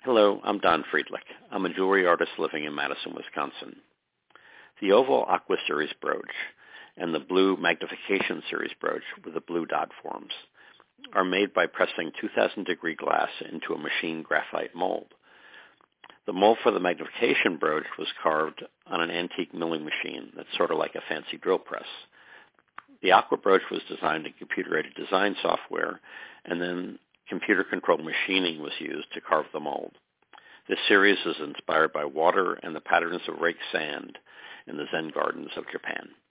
Hello, I'm Don Friedlich. I'm a jewelry artist living in Madison, Wisconsin. The Oval Aqua Series brooch and the Blue Magnification Series brooch with the blue dot forms are made by pressing 2,000-degree glass into a machined graphite mold. The mold for the magnification brooch was carved on an antique milling machine that's sort of like a fancy drill press. The Aqua brooch was designed in computer-aided design software, and then computer-controlled machining was used to carve the mold. This series is inspired by water and the patterns of rake sand in the Zen gardens of Japan.